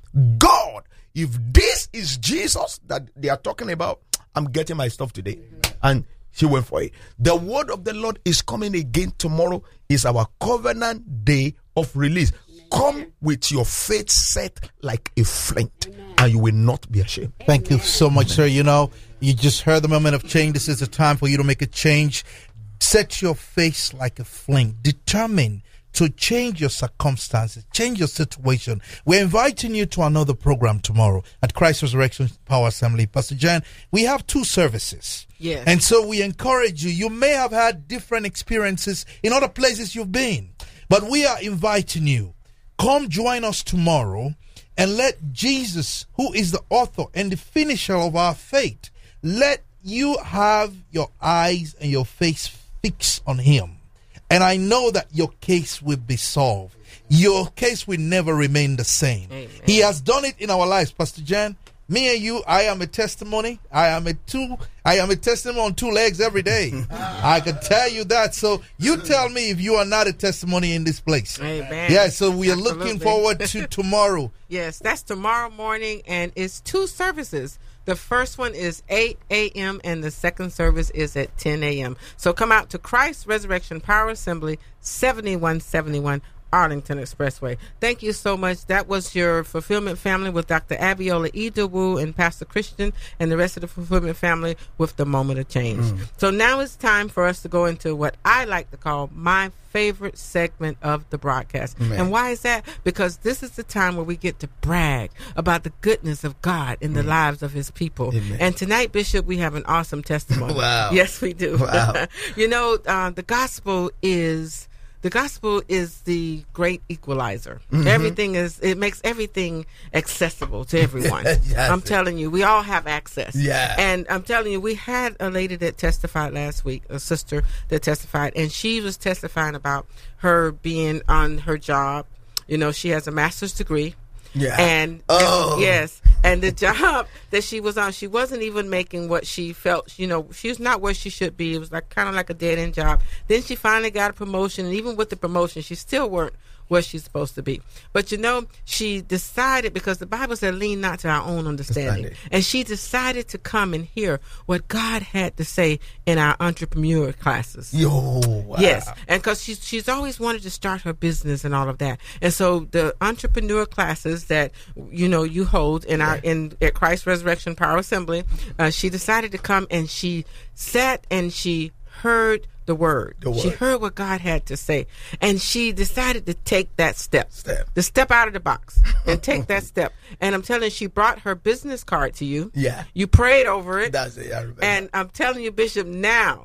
God, if this is Jesus that they are talking about, I'm getting my stuff today. Mm-hmm. And she went for it. The word of the Lord is coming again tomorrow. Is our covenant day of release. Come with your faith set like a flint. Amen. And you will not be ashamed. Thank you so much, sir. You know, you just heard the moment of change. This is the time for you to make a change. Set your face like a flint. Determine to change your circumstances, change your situation. We're inviting you to another program tomorrow at Christ Resurrection Power Assembly. Pastor Jan, we have two services. Yes. And so we encourage you. You may have had different experiences in other places you've been, but we are inviting you. Come join us tomorrow and let Jesus, who is the author and the finisher of our faith, let you have your eyes and your face fixed on him. And I know that your case will be solved. Your case will never remain the same. Amen. He has done it in our lives, Pastor Jan. Me and you, I am a testimony. I am a two. I am a testimony on two legs every day. I can tell you that. So you tell me if you are not a testimony in this place. Amen. Yeah. So we are Absolutely. looking forward to tomorrow. Yes, that's tomorrow morning, and it's two services. The first one is eight a.m. and the second service is at ten a.m. So come out to Christ Resurrection Power Assembly, seventy-one seventy-one Arlington Expressway. Thank you so much. That was your Fulfillment family with Doctor Abiola Idowu and Pastor Christian, and the rest of the Fulfillment family with the Moment of Change. Mm. So now it's time for us to go into what I like to call my favorite segment of the broadcast. Man. And why is that? Because this is the time where we get to brag about the goodness of God in the mm. lives of his people. Amen. And tonight, Bishop, we have an awesome testimony. Wow. Yes, we do. Wow. You know, uh, the gospel is The gospel is the great equalizer. Mm-hmm. Everything is, it makes everything accessible to everyone. Yes. I'm telling you, we all have access. Yeah. And I'm telling you, we had a lady that testified last week, a sister that testified, and she was testifying about her being on her job. You know, she has a master's degree. Yeah. And, oh. and yes, and the job that she was on, she wasn't even making what she felt, you know, she was not where she should be. It was like kind of like a dead end job. Then she finally got a promotion, and even with the promotion, she still weren't where she's supposed to be. But you know, she decided, because the Bible said, lean not to our own understanding. And she decided to come and hear what God had to say in our entrepreneur classes. Yo, wow. Yes. And because she's, she's always wanted to start her business and all of that. And so the entrepreneur classes that, you know, you hold in our, in at Christ Resurrection Power Assembly, uh, she decided to come, and she sat and she heard the word. the word. She heard what God had to say, and she decided to take that step, step. to step out of the box and take that step. And I'm telling you, she brought her business card to you. Yeah. You prayed over it. That's it. I remember. And I'm telling you, Bishop, now,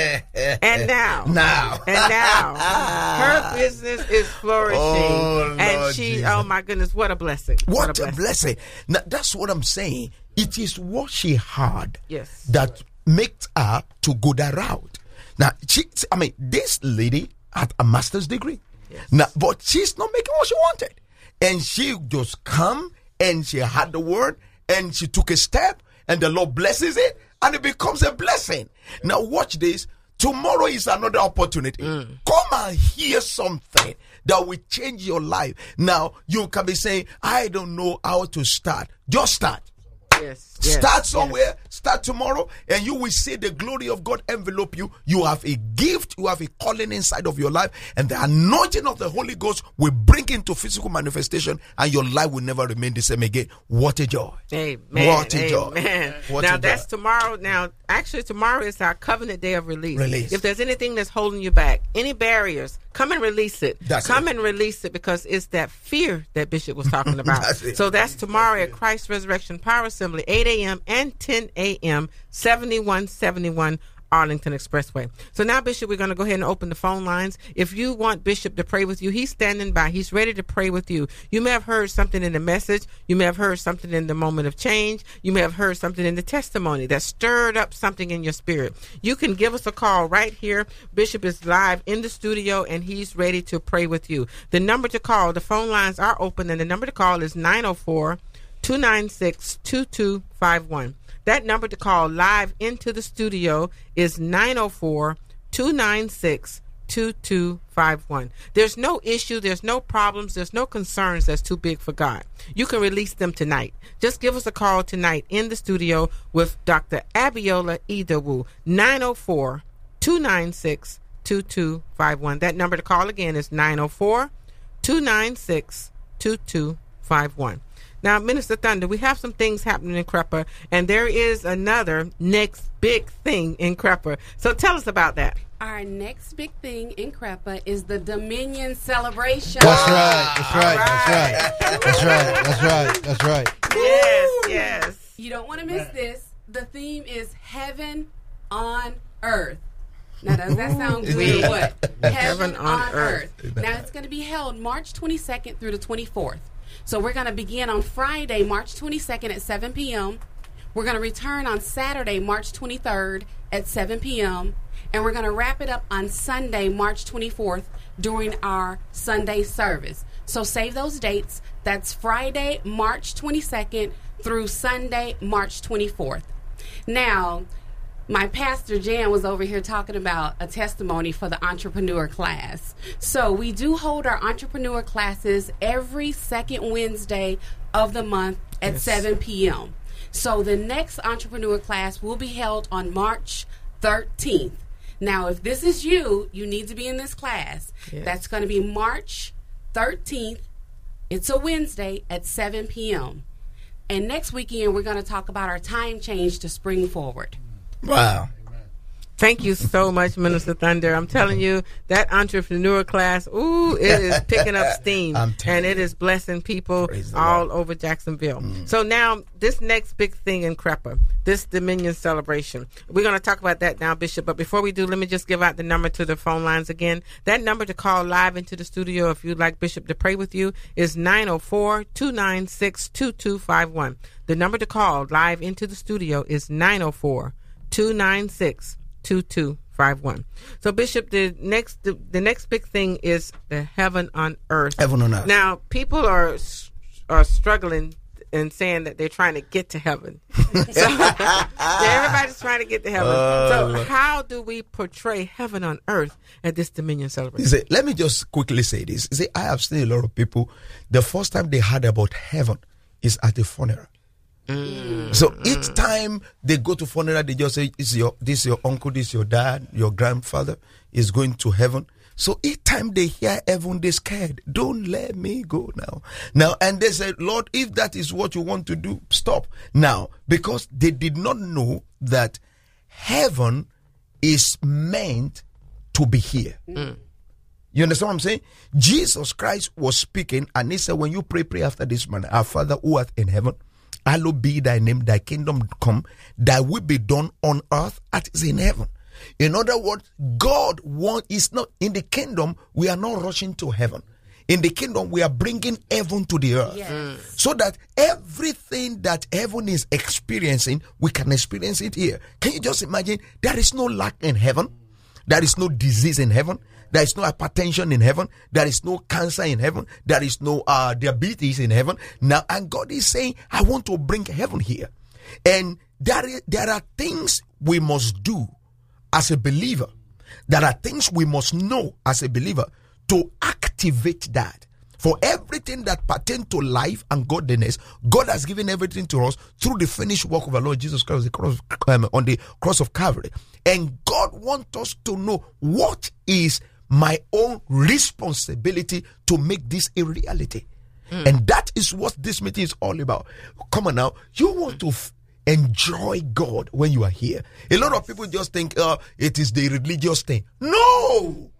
and now, now, and now, her business is flourishing. Oh, and Lord she, Jesus. oh my goodness, what a blessing. What, what a blessing. a blessing. Now, that's what I'm saying. It is what she had yes. that makes her to go that route. Now, she, I mean, this lady had a master's degree. Yes. Now, but she's not making what she wanted. And she just come and she had the word and she took a step and the Lord blesses it and it becomes a blessing. Now, watch this. Tomorrow is another opportunity. Mm. Come and hear something that will change your life. Now, you can be saying, I don't know how to start. Just start. Yes, yes, Start somewhere, yes. start tomorrow, and you will see the glory of God envelop you. You have a gift, you have a calling inside of your life, and the anointing of the Holy Ghost will bring into physical manifestation, and your life will never remain the same again. What a joy. Amen. What a joy. Amen. What now a that's joy. tomorrow. Now, actually, tomorrow is our covenant day of release. Release. If there's anything that's holding you back, any barriers, come and release it. That's come it. and release it, because it's that fear that Bishop was talking about. That's it. So that's tomorrow at Christ Resurrection Power Assembly, eight a.m. and ten a.m., seventy-one seventy-one Arlington Expressway. So now, Bishop, we're going to go ahead and open the phone lines. If you want Bishop to pray with you, he's standing by. He's ready to pray with you. You may have heard something in the message. You may have heard something in the moment of change. You may have heard something in the testimony that stirred up something in your spirit. You can give us a call right here. Bishop is live in the studio, and he's ready to pray with you. The number to call, the phone lines are open, and the number to call is nine oh four, two nine six, two two five one. That number to call live into the studio is nine oh four, two nine six, two two five one. There's no issue, there's no problems, there's no concerns that's too big for God. You can release them tonight. Just give us a call tonight in the studio with Doctor Abiola Idowu, nine oh four, two nine six, two two five one. That number to call again is nine oh four, two nine six, two two five one. Now, Minister Thunder, we have some things happening in Crepper, and there is another next big thing in Crepper. So tell us about that. Our next big thing in Crepper is the Dominion Celebration. That's right. That's right. That's right. That's right. That's right. That's right. Yes, yes. You don't want to miss this. The theme is Heaven on Earth. Now, does that sound good or what? Heaven, Heaven on on Earth. Earth. Now, it's going to be held March twenty-second through the twenty-fourth. So we're going to begin on Friday, March twenty-second at seven p.m. We're going to return on Saturday, March twenty-third at seven p.m. And we're going to wrap it up on Sunday, March twenty-fourth during our Sunday service. So save those dates. That's Friday, March twenty-second through Sunday, March twenty-fourth. Now, my pastor Jan was over here talking about a testimony for the entrepreneur class. So we do hold our entrepreneur classes every second Wednesday of the month at Yes. seven p.m. So the next entrepreneur class will be held on March thirteenth. Now, if this is you, you need to be in this class. Yes. That's going to be March thirteenth. It's a Wednesday at seven p.m. And next weekend, we're going to talk about our time change to spring forward. Wow. Thank you so much, Minister Thunder. I'm telling you, that entrepreneur class, ooh, it is picking up steam. I'm telling and it is blessing people Praise the all Lord. over Jacksonville. So now, this next big thing in Crepper, this Dominion celebration, we're going to talk about that now, Bishop. But before we do, let me just give out the number to the phone lines again. That number to call live into the studio if you'd like Bishop to pray with you is nine oh four, two nine six, two two five one. The number to call live into the studio is nine oh four, two nine six, two two five one. So, Bishop, the next the, the next big thing is the Heaven on Earth. Heaven on Earth. Now, people are are struggling and saying that they're trying to get to heaven. So, everybody's trying to get to heaven. so, how do we portray heaven on earth at this Dominion You celebration? see, let me just quickly say this. You see, I have seen a lot of people, the first time they heard about heaven is at a funeral. So each time they go to funeral, they just say, "Is your this your uncle, this your dad, your grandfather is going to heaven." So each time they hear heaven, they're scared. Don't let me go now. Now, and they say, "Lord, if that is what you want to do, stop now," because they did not know that heaven is meant to be here. You understand what I'm saying? Jesus Christ was speaking, and he said, "When you pray, pray after this manner: Our Father who art in heaven, hallowed be thy name, thy kingdom come, thy will be done on earth as it is in heaven." In other words, God want is not in the kingdom. We are not rushing to heaven. In the kingdom, we are bringing heaven to the earth, Yes. so that everything that heaven is experiencing, we can experience it here. Can you just imagine? There is no lack in heaven. There is no disease in heaven. There is no hypertension in heaven. There is no cancer in heaven. There is no uh, diabetes in heaven. Now, and God is saying, I want to bring heaven here. And there, is, there are things we must do as a believer. There are things we must know as a believer to activate that. For everything that pertains to life and godliness, God has given everything to us through the finished work of our Lord Jesus Christ the cross, um, on the cross of Calvary. And God wants us to know what is my own responsibility to make this a reality. Mm. And that is what this meeting is all about. Come on now. You want to f- enjoy God when you are here. A lot of people just think uh, it is the religious thing. No!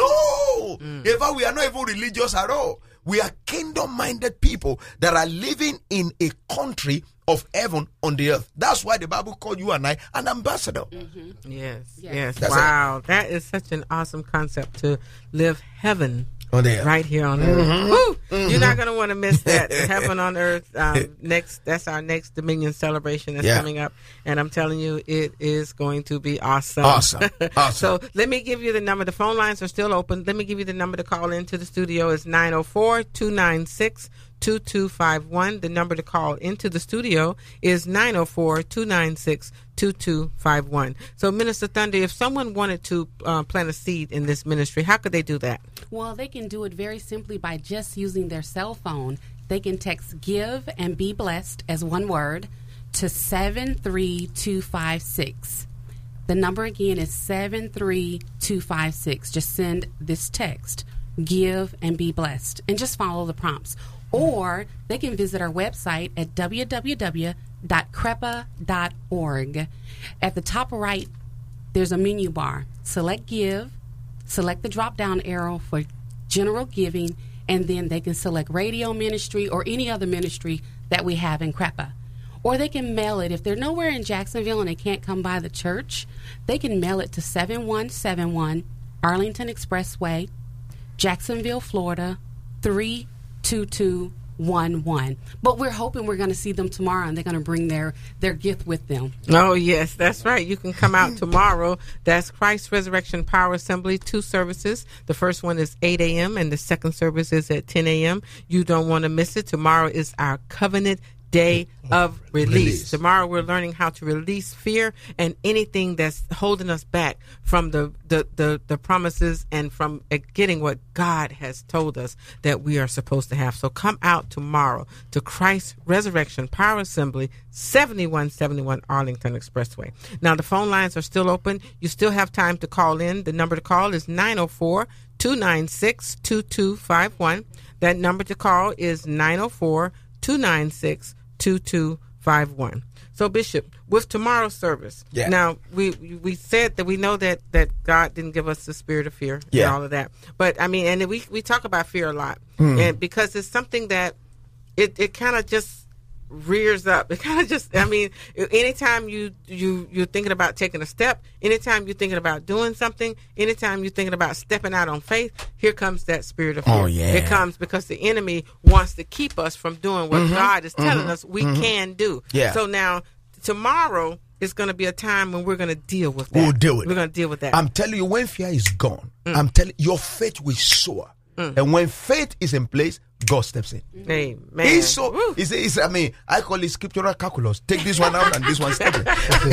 No! Mm. In fact, we are not even religious at all. We are kingdom-minded people that are living in a country of heaven on the earth. That's why the Bible called you and I an ambassador. Mm-hmm. Yes, yes. yes. That's wow, it. That is such an awesome concept, to live heaven on the earth. right here on earth. Mm-hmm. Woo! Mm-hmm. You're not going to want to miss that. Heaven on earth. Um, next, that's our next Dominion celebration that's yeah. coming up, and I'm telling you, it is going to be awesome. Awesome. Awesome. So let me give you the number. The phone lines are still open. Let me give you the number to call into the studio. Is nine oh four, two nine six, two two five one. The number to call into the studio is nine oh four, two nine six, two two five one. So, Minister Thunder, if someone wanted to uh, plant a seed in this ministry, how could they do that? Well, they can do it very simply by just using their cell phone. They can text "give" and "be blessed" as one word to seven three two five six. The number again is seven three two five six. Just send this text, "give" and "be blessed," and just follow the prompts. Or they can visit our website at w w w dot crepa dot org. At the top right, there's a menu bar. Select "give," select the drop-down arrow for general giving, and then they can select radio ministry or any other ministry that we have in Crepa. Or they can mail it. If they're nowhere in Jacksonville and they can't come by the church, they can mail it to seven one seven one Arlington Expressway, Jacksonville, Florida, three two two one one. But we're hoping we're going to see them tomorrow, and they're going to bring their, their gift with them. Oh, yes, that's right. You can come out tomorrow. That's Christ Resurrection Power Assembly, two services. The first one is eight a.m. and the second service is at ten a.m. You don't want to miss it. Tomorrow is our covenant day of release. release. Tomorrow we're learning how to release fear and anything that's holding us back from the, the, the, the promises and from getting what God has told us that we are supposed to have. So come out tomorrow to Christ Resurrection Power Assembly, seventy-one seventy-one Arlington Expressway. Now the phone lines are still open. You still have time to call in. The number to call is nine oh four, two nine six, two two five one. That number to call is nine oh four, two nine six, two two five one. So, Bishop, with tomorrow's service, yeah. now we we said that we know that, that God didn't give us the spirit of fear yeah. and all of that. But, I mean, and we we talk about fear a lot. Mm. And because it's something that it, it kind of just rears up. It kind of just, I mean, anytime you, you, you're thinking about taking a step, anytime you're thinking about doing something, anytime you're thinking about stepping out on faith, here comes that spirit of fear. Oh, yeah. It comes because the enemy wants to keep us from doing what mm-hmm. God is telling mm-hmm. us we mm-hmm. can do. Yeah. So now, tomorrow is going to be a time when we're going to deal with that. We'll deal with We're it. going to deal with that. I'm telling you, when fear is gone, mm. I'm telling you, your faith will soar. Mm. And when faith is in place, God steps in. Amen. He's so, he's, he's, I mean, I call it scriptural calculus. Take this one out and this one step in.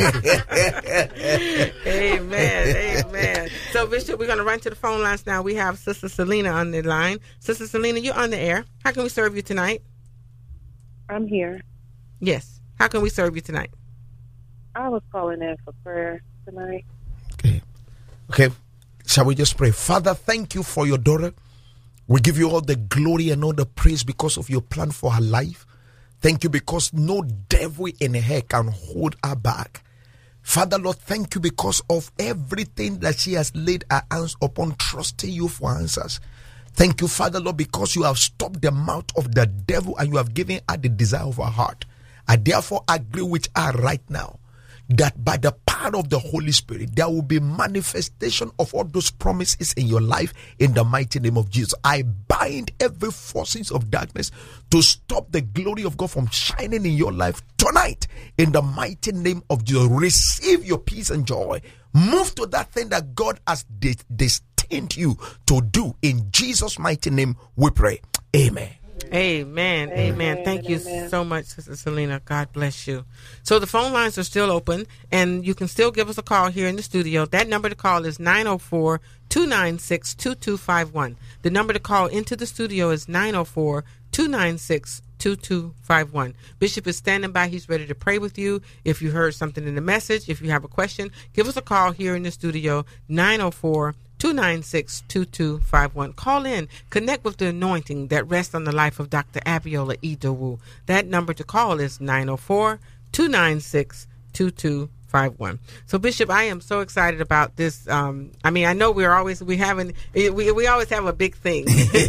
Amen. Amen. So, Bishop, we're going to run to the phone lines now. We have Sister Selena on the line. Sister Selena, you're on the air. How can we serve you tonight? I'm here. Yes. How can we serve you tonight? I was calling in for prayer tonight. Okay. Okay. Shall we just pray? Father, thank you for your daughter. We give you all the glory and all the praise because of your plan for her life. Thank you because no devil in hell can hold her back. Father, Lord, thank you because of everything that she has laid her hands upon, trusting you for answers. Thank you, Father, Lord, because you have stopped the mouth of the devil and you have given her the desire of her heart. I therefore agree with her right now that by the power of the Holy Spirit, there will be manifestation of all those promises in your life in the mighty name of Jesus. I bind every forces of darkness to stop the glory of God from shining in your life tonight in the mighty name of Jesus. Receive your peace and joy. Move to that thing that God has destined you to do. In Jesus' mighty name we pray. Amen. Amen. Amen. Amen. Thank you Amen. so much, Sister Selena. God bless you. So the phone lines are still open, and you can still give us a call here in the studio. That number to call is nine oh four, two nine six, two two five one. The number to call into the studio is nine oh four, two nine six, two two five one. Bishop is standing by. He's ready to pray with you. If you heard something in the message, if you have a question, give us a call here in the studio, nine oh four, two nine six, two two five one. Call in. Connect with the anointing that rests on the life of Doctor Abiola Idowu. That number to call is nine oh four, two nine six, two two five one. So, Bishop, I am so excited about this. Um, I mean, I know we're always, we haven't, we, we always have a big thing.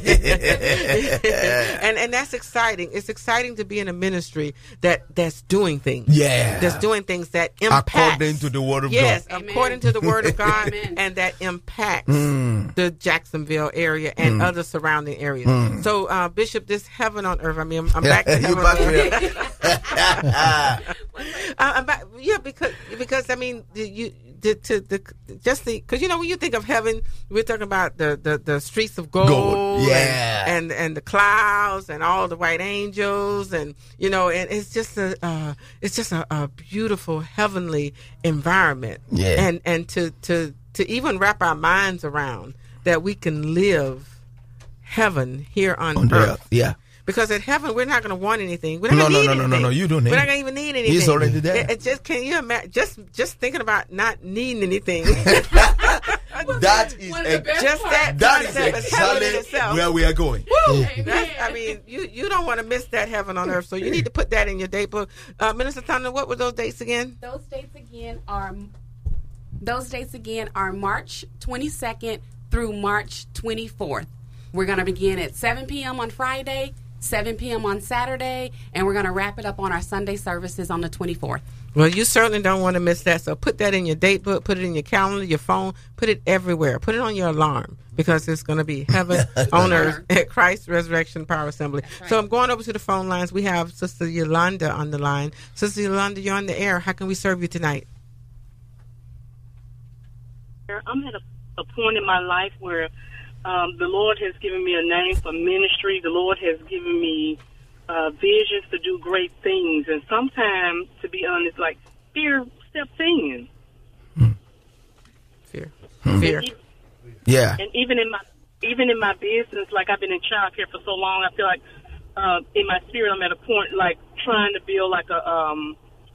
and and that's exciting. It's exciting to be in a ministry that, that's doing things. Yeah. That's doing things that impact. According to the word of yes, God. Yes, according to the word of God. Amen. And that impacts Mm. the Jacksonville area and Mm. other surrounding areas. Mm. So, uh, Bishop, this heaven on earth, I mean, I'm, I'm back to You heaven back on to earth. Uh, I'm back, yeah, because because I mean, the, you the, to the just the because you know when you think of heaven, we're talking about the, the, the streets of gold, Gold, yeah. and, and and the clouds and all the white angels, and you know, and it's just a uh, it's just a, a beautiful heavenly environment, Yeah. and and to to to even wrap our minds around that we can live heaven here on, On the earth. earth, yeah. Because at heaven, we're not going to want anything. We're not No, going to no, need no, no, anything. no, no, you don't need We're not it. going to even need anything. He's already there. It, it just can you imagine? Just just thinking about not needing anything. That is One of the ex- best just that that is concept is heaven in exactly itself. where we are going. Woo! Amen. That's, I mean, you, you don't want to miss that heaven on earth, so you need to put that in your date book. Uh, Minister Tana, what were those dates again? Those dates again are those dates again are March twenty-second through March twenty-fourth. We're going to begin at seven p.m. on Friday, seven p.m. on Saturday, and we're going to wrap it up on our Sunday services on the twenty-fourth. Well, you certainly don't want to miss that. So put that in your date book, put it in your calendar, your phone, put it everywhere. Put it on your alarm because it's going to be heaven on earth at Christ Resurrection Power Assembly. Right. So I'm going over to the phone lines. We have Sister Yolanda on the line. Sister Yolanda, you're on the air. How can we serve you tonight? I'm at a, a point in my life where um, the Lord has given me a name for ministry. The Lord has given me uh, visions to do great things. And sometimes, to be honest, like fear steps in. Fear. Hmm. Fear. And, e- Yeah. and even in my even in my business, like I've been in childcare for so long, I feel like uh, in my spirit I'm at a point like trying to build like a um,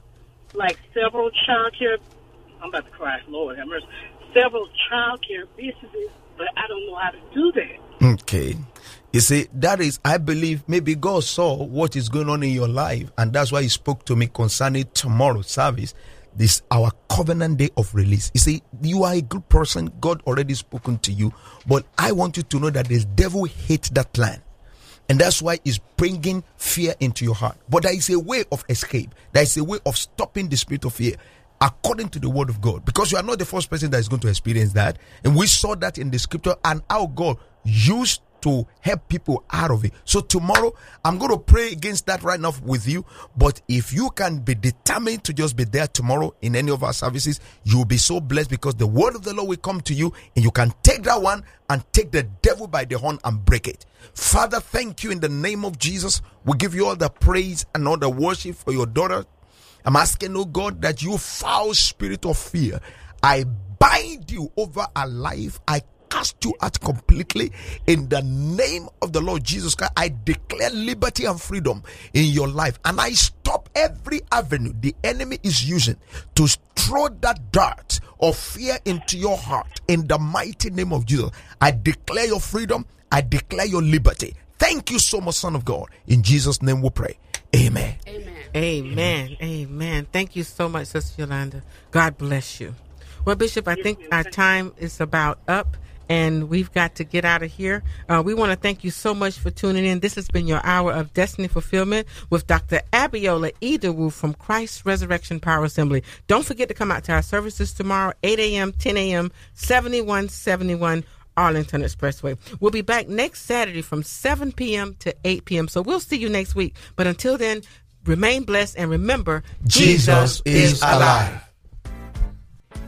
like several childcare. I'm about to cry, Lord have mercy. Several childcare businesses, but I don't know how to do that. Okay. You see, that is, I believe maybe God saw what is going on in your life, and that's why He spoke to me concerning tomorrow's service. This our covenant day of release. You see, you are a good person. God already spoken to you, but I want you to know that the devil hates that plan. And that's why he's bringing fear into your heart. But there is a way of escape. There is a way of stopping the spirit of fear according to the word of God. Because you are not the first person that is going to experience that. And we saw that in the scripture and how God used to help people out of it. So tomorrow, I'm going to pray against that right now with you. But if you can be determined to just be there tomorrow in any of our services, you'll be so blessed because the word of the Lord will come to you and you can take that one and take the devil by the horn and break it. Father, thank you in the name of Jesus. We give you all the praise and all the worship for your daughter. I'm asking, oh God, that you foul spirit of fear, I bind you over our life. I cast you out completely in the name of the Lord Jesus Christ. I declare liberty and freedom in your life, and I stop every avenue the enemy is using to throw that dart of fear into your heart in the mighty name of Jesus. I declare your freedom. I declare your liberty. Thank you so much, Son of God. In Jesus' name we pray. Amen. Amen. Amen. Amen. Thank you so much, Sister Yolanda. God bless you. Well, Bishop, I think our time is about up, and we've got to get out of here. Uh, we want to thank you so much for tuning in. This has been your hour of Destiny Fulfillment with Doctor Abiola Idowu from Christ Resurrection Power Assembly. Don't forget to come out to our services tomorrow, eight a.m., ten a.m., seventy-one seventy-one Arlington Expressway. We'll be back next Saturday from seven p.m. to eight p.m. So we'll see you next week. But until then, remain blessed and remember, Jesus is alive.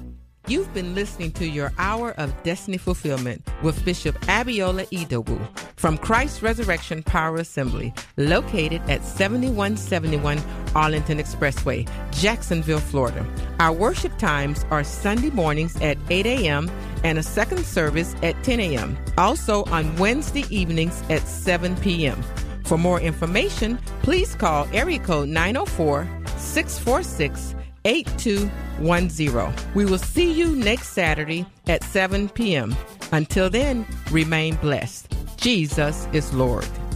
You've been listening to your Hour of Destiny Fulfillment with Bishop Abiola Idowu from Christ Resurrection Power Assembly, located at seventy-one seventy-one Arlington Expressway, Jacksonville, Florida. Our worship times are Sunday mornings at eight a.m. and a second service at ten a.m. Also on Wednesday evenings at seven p.m. For more information, please call area code nine oh four, six four six, eight two one zero. We will see you next Saturday at seven p.m. Until then, remain blessed. Jesus is Lord.